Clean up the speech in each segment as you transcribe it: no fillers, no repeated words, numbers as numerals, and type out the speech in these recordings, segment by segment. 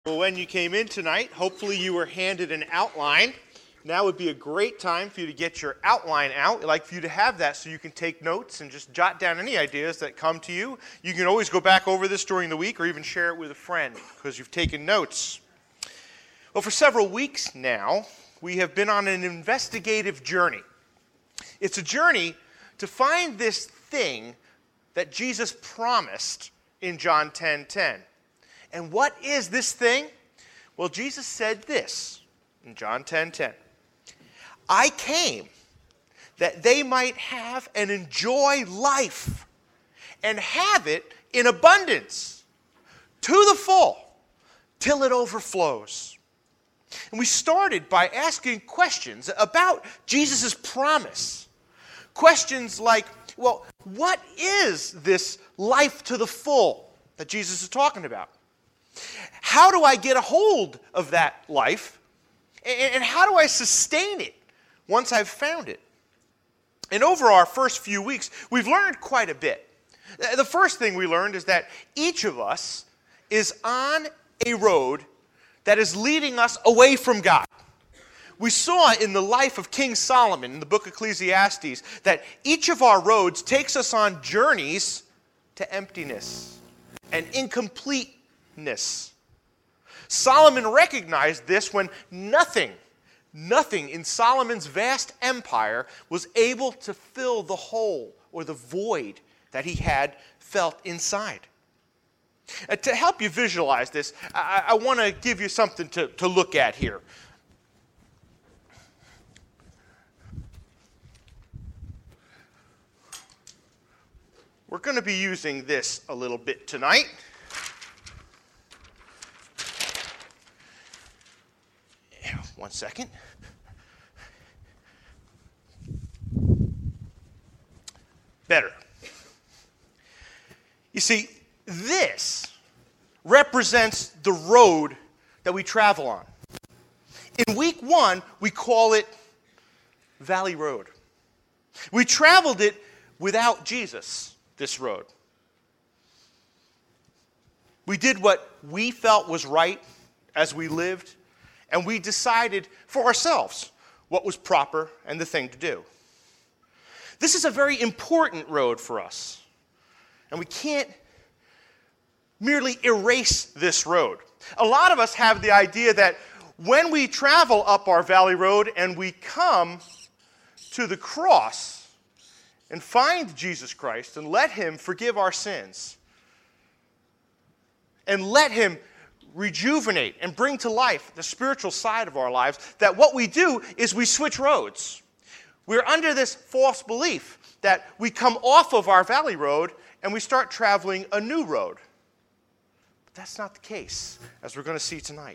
Well, when you came in tonight, hopefully you were handed an outline. Now would be a great time for you to get your outline out. I'd like for you to have that so you can take notes and just jot down any ideas that come to you. You can always go back over this during the week or even share it with a friend because you've taken notes. Well, for several weeks now, we have been on an investigative journey. It's a journey to find this thing that Jesus promised in John 10:10. And what is this thing? Well, Jesus said this in John 10:10. I came that they might have and enjoy life and have it in abundance to the full till it overflows. And we started by asking questions about Jesus' promise. Questions like, well, what is this life to the full that Jesus is talking about? How do I get a hold of that life? And how do I sustain it once I've found it? And over our first few weeks, we've learned quite a bit. The first thing we learned is that each of us is on a road that is leading us away from God. We saw in the life of King Solomon in the book of Ecclesiastes that each of our roads takes us on journeys to emptiness and incompleteness. Solomon recognized this when nothing in Solomon's vast empire was able to fill the hole or the void that he had felt inside. To help you visualize this, I want to give you something to look at here. We're going to be using this a little bit tonight. One second. Better. You see, this represents the road that we travel on. In week 1, we call it Valley Road. We traveled it without Jesus, this road. We did what we felt was right as we lived, and we decided for ourselves what was proper and the thing to do. This is a very important road for us, and we can't merely erase this road. A lot of us have the idea that when we travel up our valley road and we come to the cross and find Jesus Christ and let Him forgive our sins and let Him rejuvenate and bring to life the spiritual side of our lives, that what we do is we switch roads. We're under this false belief that we come off of our valley road and we start traveling a new road. But that's not the case, as we're going to see tonight.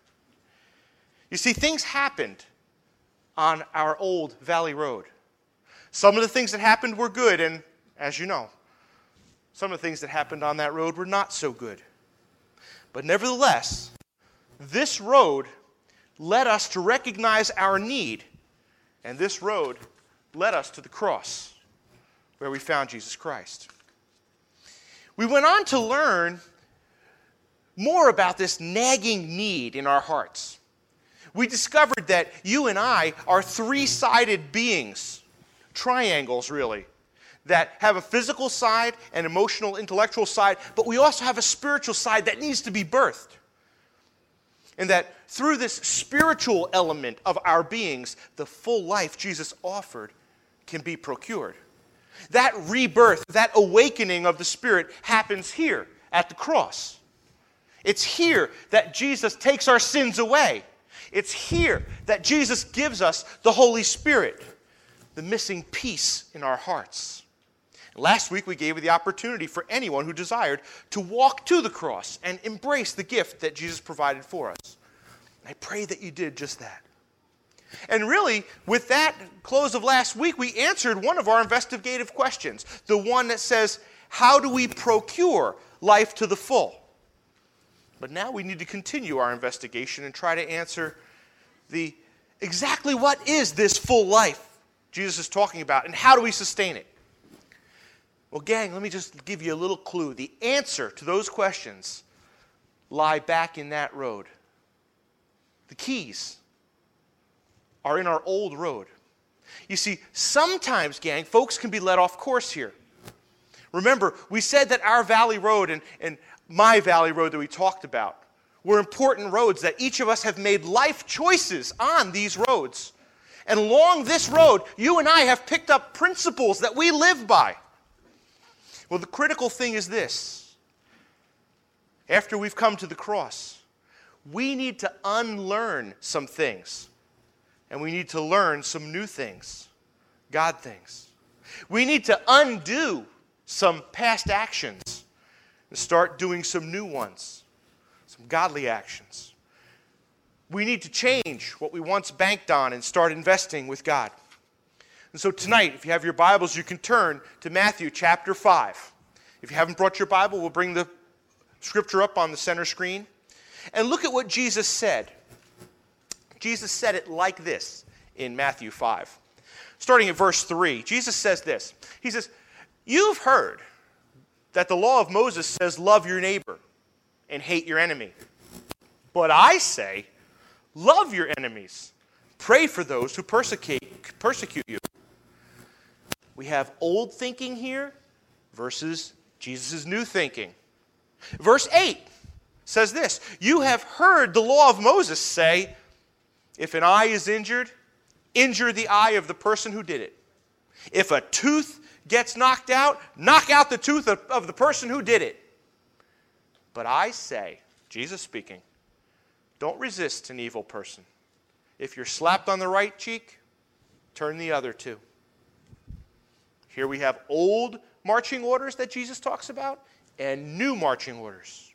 You see, things happened on our old valley road. Some of the things that happened were good, and as you know, some of the things that happened on that road were not so good. But nevertheless, this road led us to recognize our need, and this road led us to the cross, where we found Jesus Christ. We went on to learn more about this nagging need in our hearts. We discovered that you and I are three-sided beings, triangles really, that have a physical side, an emotional, intellectual side, but we also have a spiritual side that needs to be birthed. And that through this spiritual element of our beings, the full life Jesus offered can be procured. That rebirth, that awakening of the Spirit happens here at the cross. It's here that Jesus takes our sins away. It's here that Jesus gives us the Holy Spirit, the missing piece in our hearts. Last week, we gave you the opportunity for anyone who desired to walk to the cross and embrace the gift that Jesus provided for us. I pray that you did just that. And really, with that close of last week, we answered one of our investigative questions, the one that says, how do we procure life to the full? But now we need to continue our investigation and try to answer exactly what is this full life Jesus is talking about, and how do we sustain it? Well, gang, let me just give you a little clue. The answer to those questions lie back in that road. The keys are in our old road. You see, sometimes, gang, folks can be let off course here. Remember, we said that our valley road and my valley road that we talked about were important roads, that each of us have made life choices on these roads. And along this road, you and I have picked up principles that we live by. Well, the critical thing is this. After we've come to the cross, we need to unlearn some things. And we need to learn some new things, God things. We need to undo some past actions and start doing some new ones, some godly actions. We need to change what we once banked on and start investing with God. And so tonight, if you have your Bibles, you can turn to Matthew chapter 5. If you haven't brought your Bible, we'll bring the scripture up on the center screen. And look at what Jesus said. Jesus said it like this in Matthew 5. Starting at verse 3, Jesus says this. He says, "You've heard that the law of Moses says, 'Love your neighbor and hate your enemy.' But I say, love your enemies. Pray for those who persecute you." We have old thinking here versus Jesus' new thinking. Verse 8 says this, "You have heard the law of Moses say, 'If an eye is injured, injure the eye of the person who did it. If a tooth gets knocked out, knock out the tooth of the person who did it.' But I say," Jesus speaking, "don't resist an evil person. If you're slapped on the right cheek, turn the other too." Here we have old marching orders that Jesus talks about and new marching orders.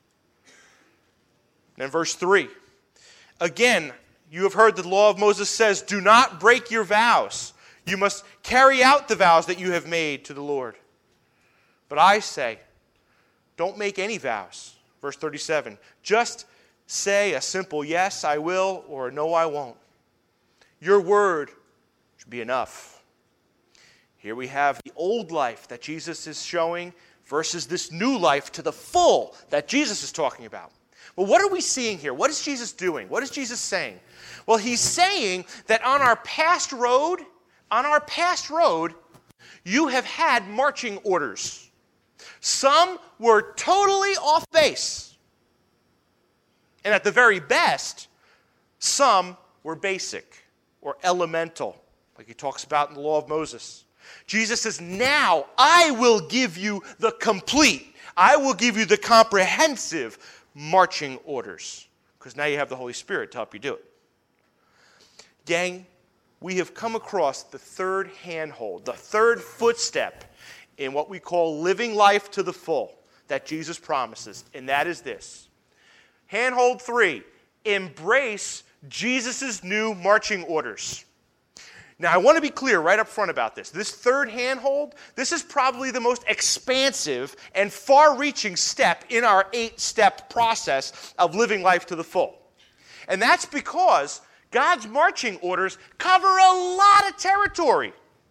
Then verse 3. "Again, you have heard the law of Moses says, 'Do not break your vows. You must carry out the vows that you have made to the Lord.' But I say, don't make any vows." Verse 37. "Just say a simple yes, I will, or no, I won't. Your word should be enough." Here we have the old life that Jesus is showing versus this new life to the full that Jesus is talking about. Well, what are we seeing here? What is Jesus doing? What is Jesus saying? Well, he's saying that on our past road, you have had marching orders. Some were totally off base. And at the very best, some were basic or elemental, like he talks about in the law of Moses. Jesus says, now I will give you the complete, I will give you the comprehensive marching orders, because now you have the Holy Spirit to help you do it. Gang, we have come across the third handhold, the third footstep in what we call living life to the full that Jesus promises, and that is this. Handhold 3, embrace Jesus' new marching orders. Now, I want to be clear right up front about this. This third handhold, this is probably the most expansive and far-reaching step in our 8-step process of living life to the full. And that's because God's marching orders cover a lot of territory.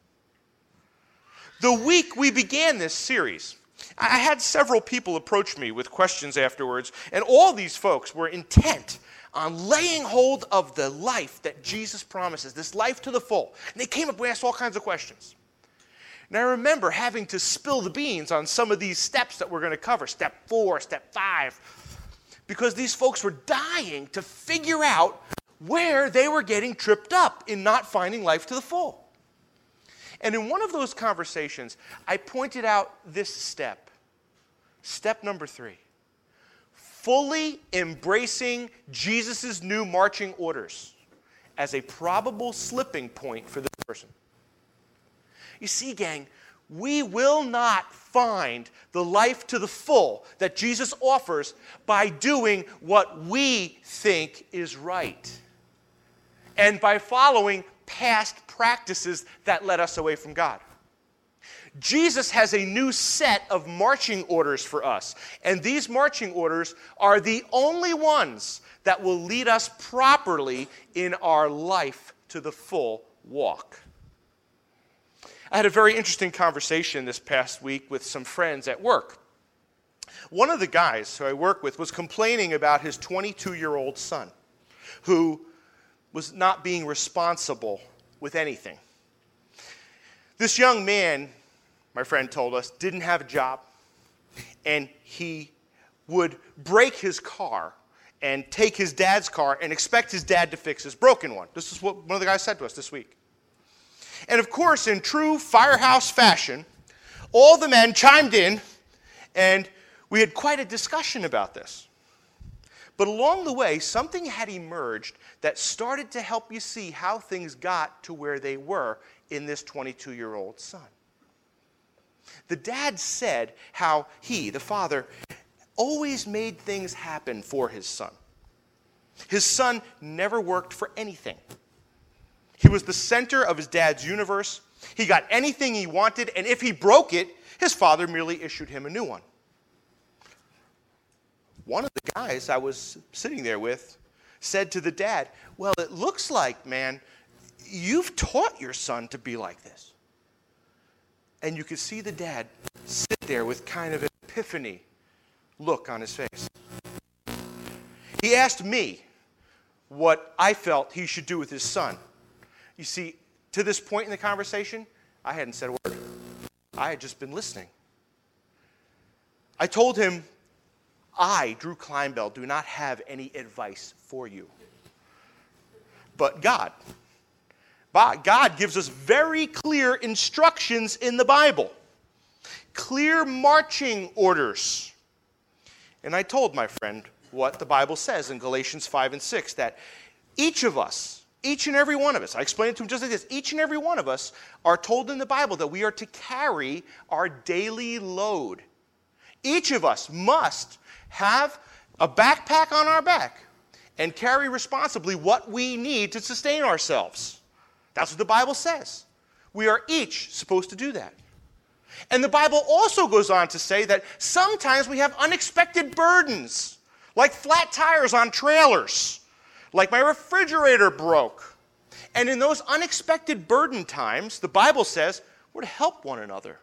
The week we began this series, I had several people approach me with questions afterwards, and all these folks were intent on laying hold of the life that Jesus promises, this life to the full. And they came up and asked all kinds of questions. And I remember having to spill the beans on some of these steps that we're going to cover, step 4, step 5, because these folks were dying to figure out where they were getting tripped up in not finding life to the full. And in one of those conversations, I pointed out this step. Step number 3. Fully embracing Jesus' new marching orders as a probable slipping point for this person. You see, gang, we will not find the life to the full that Jesus offers by doing what we think is right and by following past practices that led us away from God. Jesus has a new set of marching orders for us, and these marching orders are the only ones that will lead us properly in our life to the full walk. I had a very interesting conversation this past week with some friends at work. one of the guys who I work with was complaining about his 22-year-old son who was not being responsible with anything. This young man, my friend told us, didn't have a job, and he would break his car and take his dad's car and expect his dad to fix his broken one. This is what one of the guys said to us this week. And of course, in true Firehouse fashion, all the men chimed in, and we had quite a discussion about this. But along the way, something had emerged that started to help you see how things got to where they were in this 22-year-old son. The dad said how he, the father, always made things happen for his son. His son never worked for anything. He was the center of his dad's universe. He got anything he wanted, and if he broke it, his father merely issued him a new one. One of the guys I was sitting there with said to the dad, "Well, it looks like, man, you've taught your son to be like this." And you could see the dad sit there with kind of an epiphany look on his face. He asked me what I felt he should do with his son. You see, to this point in the conversation, I hadn't said a word. I had just been listening. I told him, I, Drew Kleinbell, do not have any advice for you. But God gives us very clear instructions in the Bible. Clear marching orders. And I told my friend what the Bible says in Galatians 5 and 6, that each of us, each and every one of us, I explained it to him just like this, each and every one of us are told in the Bible that we are to carry our daily load. Each of us must have a backpack on our back and carry responsibly what we need to sustain ourselves. That's what the Bible says. We are each supposed to do that. And the Bible also goes on to say that sometimes we have unexpected burdens, like flat tires on trailers, like my refrigerator broke. And in those unexpected burden times, the Bible says we're to help one another.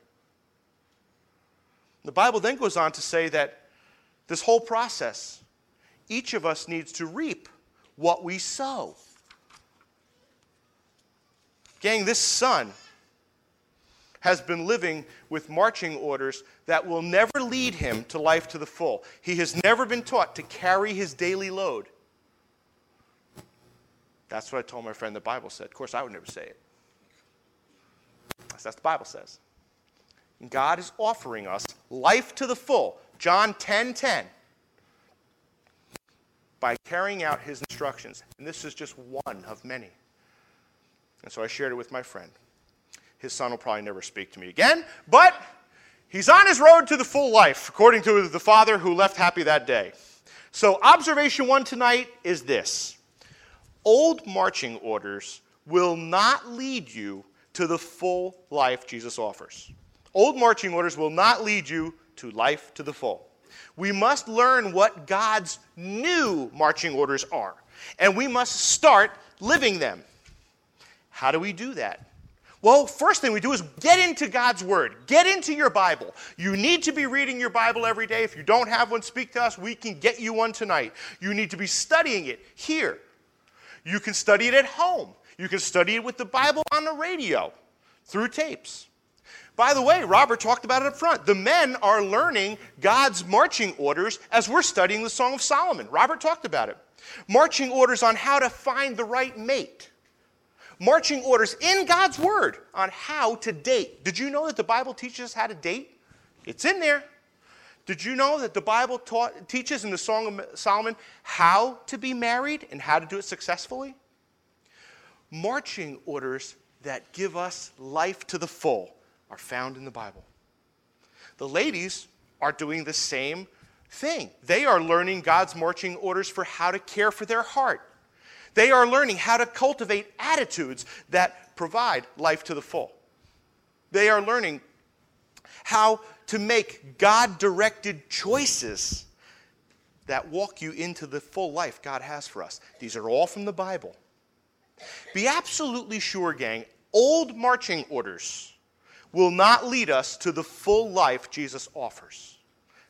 The Bible then goes on to say that this whole process, each of us needs to reap what we sow. Gang, this son has been living with marching orders that will never lead him to life to the full. He has never been taught to carry his daily load. That's what I told my friend the Bible said. Of course, I would never say it. That's what the Bible says. And God is offering us life to the full, John 10:10, by carrying out his instructions. And this is just one of many. And so I shared it with my friend. His son will probably never speak to me again, but he's on his road to the full life, according to the father who left happy that day. So observation 1 tonight is this. Old marching orders will not lead you to the full life Jesus offers. Old marching orders will not lead you to life to the full. We must learn what God's new marching orders are, and we must start living them. How do we do that? Well, first thing we do is get into God's Word. Get into your Bible. You need to be reading your Bible every day. If you don't have one, speak to us. We can get you one tonight. You need to be studying it here. You can study it at home. You can study it with the Bible on the radio, through tapes. By the way, Robert talked about it up front. The men are learning God's marching orders as we're studying the Song of Solomon. Robert talked about it. Marching orders on how to find the right mate. Marching orders in God's Word on how to date. Did you know that the Bible teaches us how to date? It's in there. Did you know that the Bible teaches in the Song of Solomon how to be married and how to do it successfully? Marching orders that give us life to the full are found in the Bible. The ladies are doing the same thing. They are learning God's marching orders for how to care for their heart. They are learning how to cultivate attitudes that provide life to the full. They are learning how to make God-directed choices that walk you into the full life God has for us. These are all from the Bible. Be absolutely sure, gang, old marching orders will not lead us to the full life Jesus offers.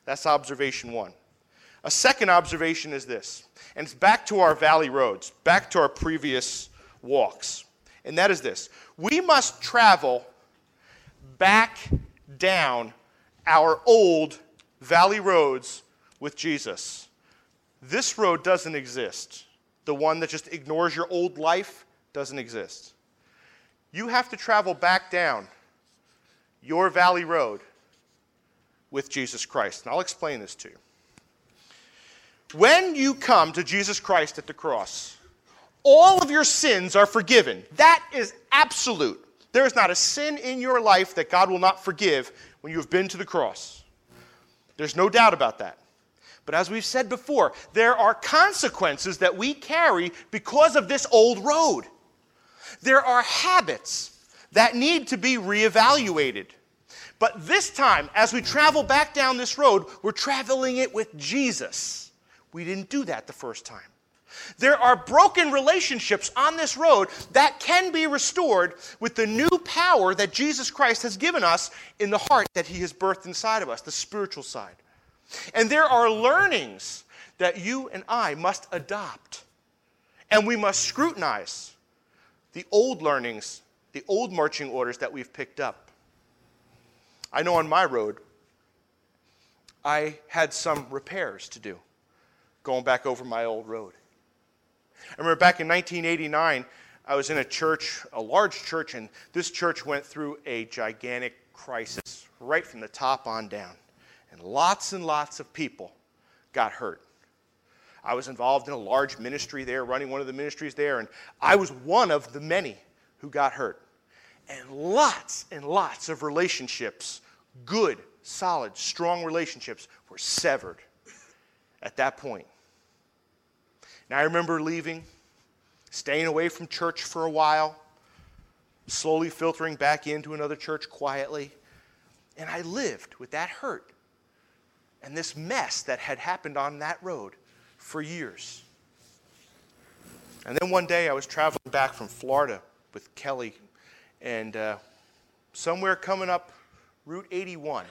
That's observation one. A second observation is this, and it's back to our valley roads, back to our previous walks. And that is this. We must travel back down our old valley roads with Jesus. This road doesn't exist. The one that just ignores your old life doesn't exist. You have to travel back down your valley road with Jesus Christ. And I'll explain this to you. When you come to Jesus Christ at the cross, all of your sins are forgiven. That is absolute. There is not a sin in your life that God will not forgive when you have been to the cross. There's no doubt about that. But as we've said before, there are consequences that we carry because of this old road. There are habits that need to be reevaluated. But this time, as we travel back down this road, we're traveling it with Jesus. We didn't do that the first time. There are broken relationships on this road that can be restored with the new power that Jesus Christ has given us in the heart that he has birthed inside of us, the spiritual side. And there are learnings that you and I must adopt. And we must scrutinize the old learnings, the old marching orders that we've picked up. I know on my road, I had some repairs to do, going back over my old road. I remember back in 1989, I was in a church, a large church, and this church went through a gigantic crisis right from the top on down. And lots of people got hurt. I was involved in a large ministry there, running one of the ministries there, and I was one of the many who got hurt. And lots of relationships, good, solid, strong relationships, were severed at that point. And I remember leaving, staying away from church for a while, slowly filtering back into another church quietly. And I lived with that hurt and this mess that had happened on that road for years. And then one day I was traveling back from Florida with Kelly, and somewhere coming up Route 81,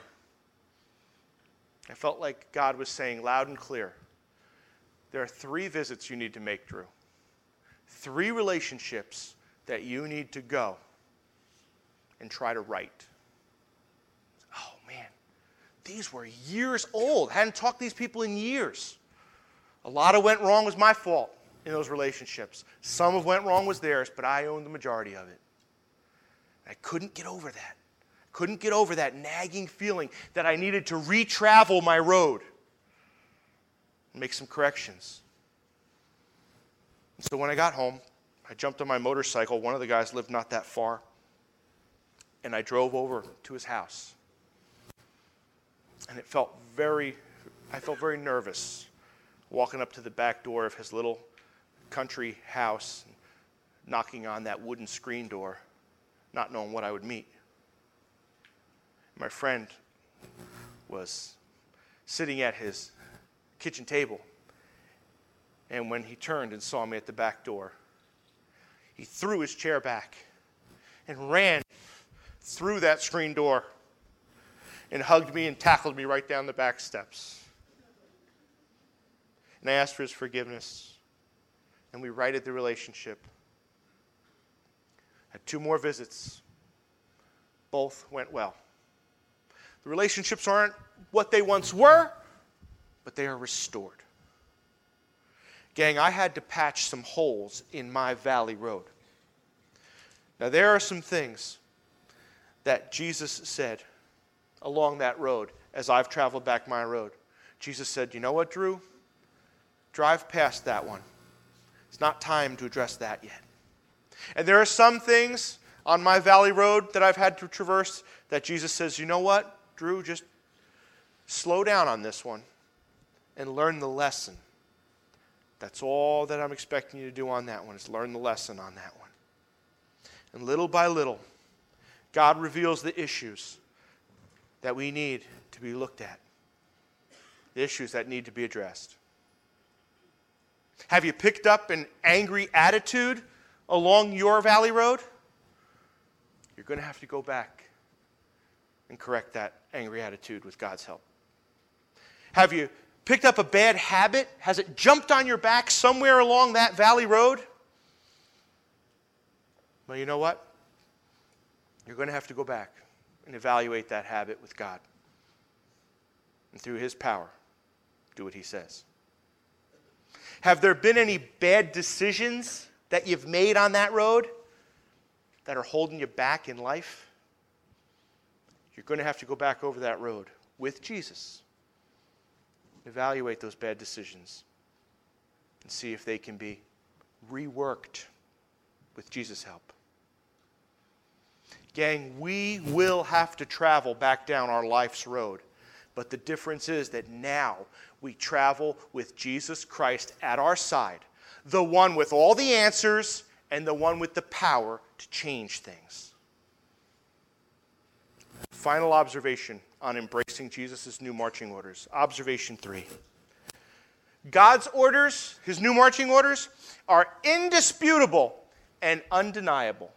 I felt like God was saying loud and clear, there are 3 visits you need to make, Drew. 3 relationships that you need to go and try to right. Oh, man. These were years old. I hadn't talked to these people in years. A lot of went wrong was my fault in those relationships. Some of went wrong was theirs, but I owned the majority of it. I couldn't get over that. Couldn't get over that nagging feeling that I needed to retravel my road and make some corrections. And so when I got home, I jumped on my motorcycle. One of the guys lived not that far. And I drove over to his house. And I felt very nervous walking up to the back door of his little country house, knocking on that wooden screen door, not knowing what I would meet. My friend was sitting at his kitchen table, and when he turned and saw me at the back door, he threw his chair back and ran through that screen door and hugged me and tackled me right down the back steps. And I asked for his forgiveness, and we righted the relationship. Had 2 more visits. Both went well. The relationships aren't what they once were, but they are restored. Gang, I had to patch some holes in my valley road. Now, there are some things that Jesus said along that road as I've traveled back my road. Jesus said, you know what, Drew? Drive past that one. It's not time to address that yet. And there are some things on my valley road that I've had to traverse that Jesus says, you know what, Drew, just slow down on this one and learn the lesson. That's all that I'm expecting you to do on that one, is learn the lesson on that one. And little by little, God reveals the issues that we need to be looked at, the issues that need to be addressed. Have you picked up an angry attitude along your valley road? You're going to have to go back and correct that angry attitude with God's help. Have you picked up a bad habit? Has it jumped on your back somewhere along that valley road? Well, you know what? You're going to have to go back and evaluate that habit with God. And through His power, do what He says. Have there been any bad decisions that you've made on that road that are holding you back in life? You're going to have to go back over that road with Jesus. Evaluate those bad decisions and see if they can be reworked with Jesus' help. Gang, we will have to travel back down our life's road. But the difference is that now we travel with Jesus Christ at our side, the one with all the answers and the one with the power to change things. Final observation on embracing Jesus' new marching orders. Observation 3. God's orders, His new marching orders, are indisputable and undeniable.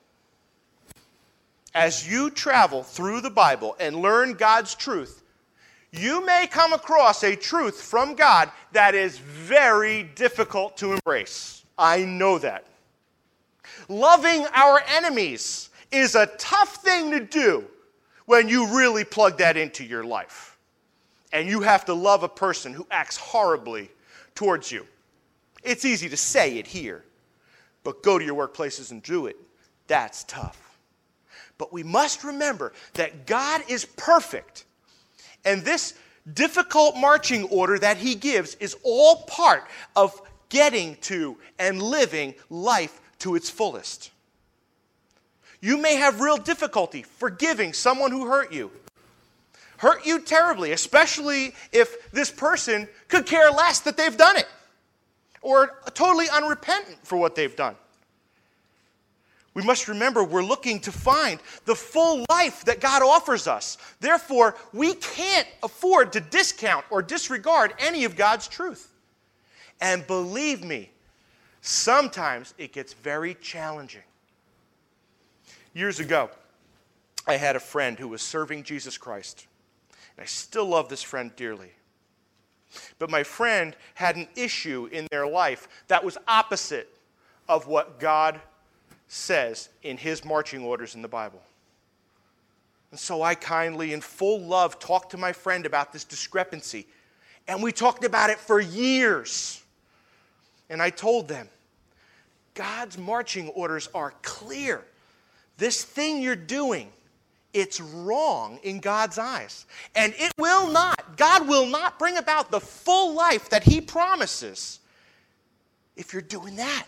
As you travel through the Bible and learn God's truth, you may come across a truth from God that is very difficult to embrace. I know that. Loving our enemies is a tough thing to do when you really plug that into your life. And you have to love a person who acts horribly towards you. It's easy to say it here, but go to your workplaces and do it. That's tough. But we must remember that God is perfect. And this difficult marching order that He gives is all part of getting to and living life to its fullest. You may have real difficulty forgiving someone who hurt you terribly, especially if this person could care less that they've done it or totally unrepentant for what they've done. We must remember we're looking to find the full life that God offers us. Therefore, we can't afford to discount or disregard any of God's truth. And believe me, sometimes it gets very challenging. Years ago, I had a friend who was serving Jesus Christ. And I still love this friend dearly. But my friend had an issue in their life that was opposite of what God says in His marching orders in the Bible. And so I kindly, in full love, talked to my friend about this discrepancy. And we talked about it for years. And I told them, God's marching orders are clear. This thing you're doing, it's wrong in God's eyes. And God will not bring about the full life that He promises if you're doing that.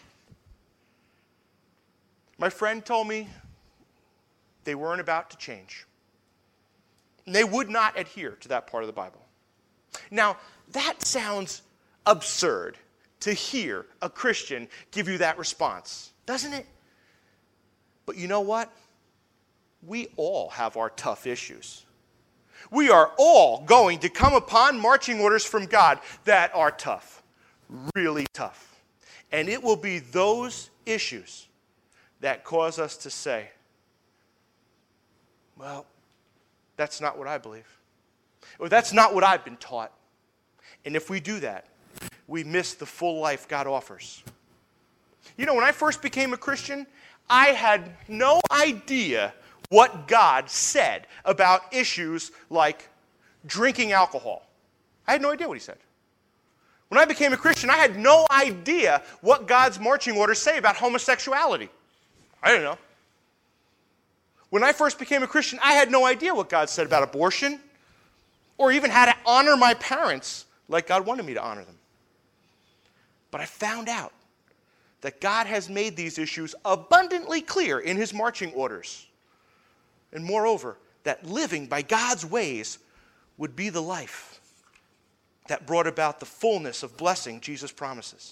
My friend told me they weren't about to change. And they would not adhere to that part of the Bible. Now, that sounds absurd to hear a Christian give you that response, doesn't it? But you know what? We all have our tough issues. We are all going to come upon marching orders from God that are tough, really tough. And it will be those issues that cause us to say, well, that's not what I believe. Or that's not what I've been taught. And if we do that, we miss the full life God offers. You know, when I first became a Christian, I had no idea what God said about issues like drinking alcohol. I had no idea what He said. When I became a Christian, I had no idea what God's marching orders say about homosexuality. I didn't know. When I first became a Christian, I had no idea what God said about abortion or even how to honor my parents like God wanted me to honor them. But I found out that God has made these issues abundantly clear in His marching orders. And moreover, that living by God's ways would be the life that brought about the fullness of blessing Jesus promises.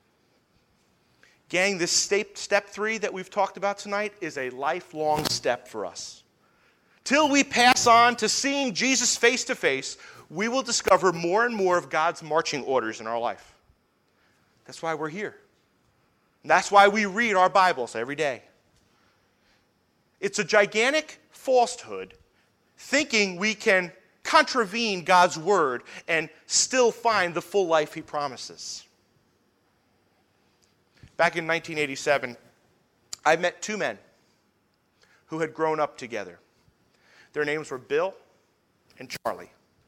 Gang, this step 3 that we've talked about tonight is a lifelong step for us. Till we pass on to seeing Jesus face to face, we will discover more and more of God's marching orders in our life. That's why we're here. And that's why we read our Bibles every day. It's a gigantic falsehood thinking we can contravene God's word and still find the full life he promises. Back in 1987, I met two men who had grown up together. Their names were Bill and Charlie.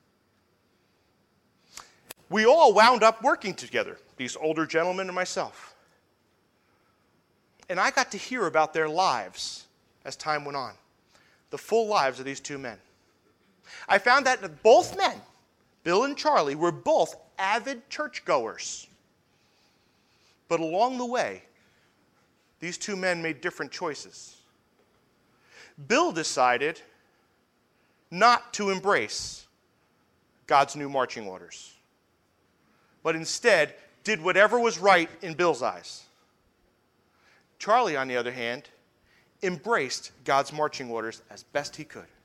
We all wound up working together, these older gentlemen and myself. And I got to hear about their lives as time went on, the full lives of these two men. I found that both men, Bill and Charlie, were both avid churchgoers. But along the way, these two men made different choices. Bill decided not to embrace God's new marching orders, but instead did whatever was right in Bill's eyes. Charlie, on the other hand, embraced God's marching orders as best he could.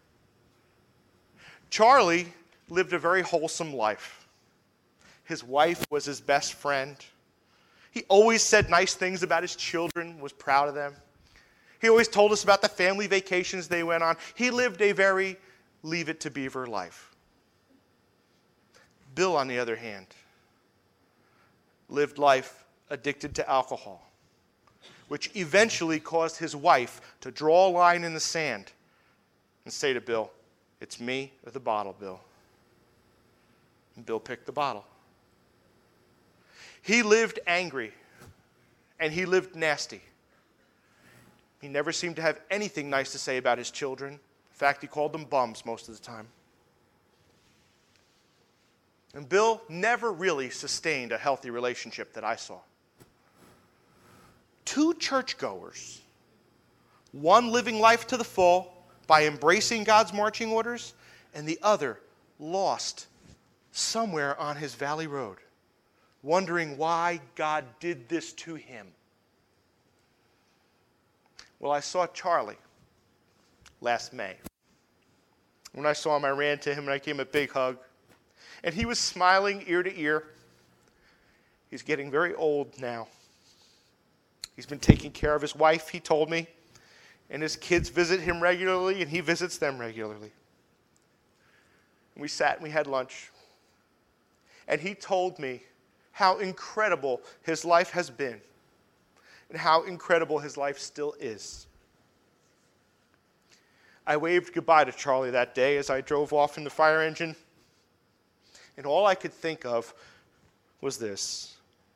Charlie lived a very wholesome life. His wife was his best friend. He always said nice things about his children, was proud of them. He always told us about the family vacations they went on. He lived a very Leave It to Beaver life. Bill, on the other hand, lived life addicted to alcohol, which eventually caused his wife to draw a line in the sand and say to Bill, "It's me or the bottle, Bill." And Bill picked the bottle. He lived angry, and he lived nasty. He never seemed to have anything nice to say about his children. In fact, he called them bums most of the time. And Bill never really sustained a healthy relationship that I saw. Two churchgoers, one living life to the full by embracing God's marching orders, and the other lost somewhere on his valley road, wondering why God did this to him. Well, I saw Charlie last May. When I saw him, I ran to him and I gave him a big hug. And he was smiling ear to ear. He's getting very old now. He's been taking care of his wife, he told me. And his kids visit him regularly, and he visits them regularly. And we sat and we had lunch. And he told me how incredible his life has been and how incredible his life still is. I waved goodbye to Charlie that day as I drove off in the fire engine. And all I could think of was this: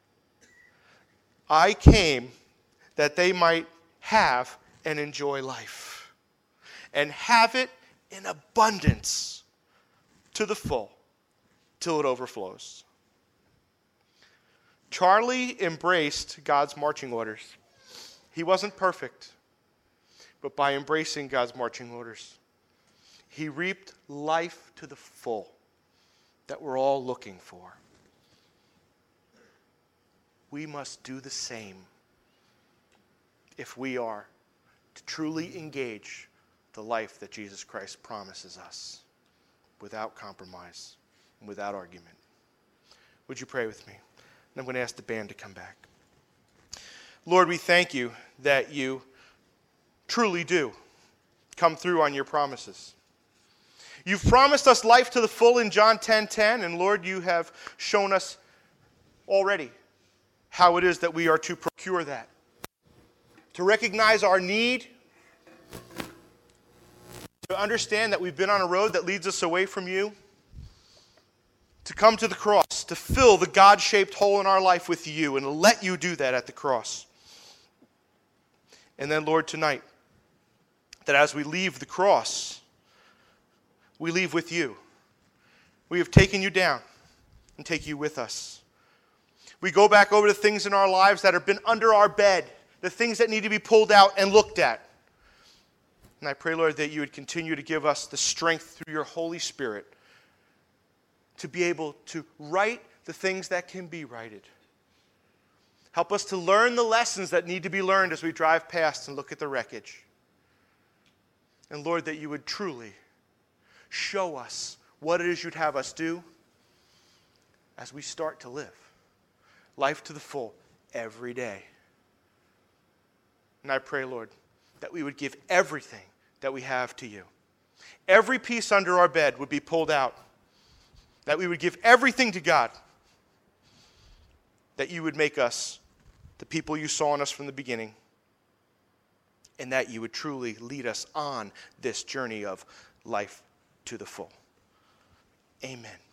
I came that they might have and enjoy life, and have it in abundance to the full, till it overflows. Charlie embraced God's marching orders. He wasn't perfect, but by embracing God's marching orders, he reaped life to the full that we're all looking for. We must do the same if we are to truly engage the life that Jesus Christ promises us, without compromise and without argument. Would you pray with me? And I'm going to ask the band to come back. Lord, we thank you that you truly do come through on your promises. You've promised us life to the full in John 10:10, and Lord, you have shown us already how it is that we are to procure that. To recognize our need, to understand that we've been on a road that leads us away from you, to come to the cross, to fill the God-shaped hole in our life with you, and to let you do that at the cross. And then, Lord, tonight, that as we leave the cross, we leave with you. We have taken you down and take you with us. We go back over the things in our lives that have been under our bed, the things that need to be pulled out and looked at. And I pray, Lord, that you would continue to give us the strength through your Holy Spirit to be able to right the things that can be righted. Help us to learn the lessons that need to be learned as we drive past and look at the wreckage. And Lord, that you would truly show us what it is you'd have us do as we start to live life to the full every day. And I pray, Lord, that we would give everything that we have to you. every piece under our bed would be pulled out, that we would give everything to God, that you would make us the people you saw in us from the beginning, and that you would truly lead us on this journey of life to the full. Amen.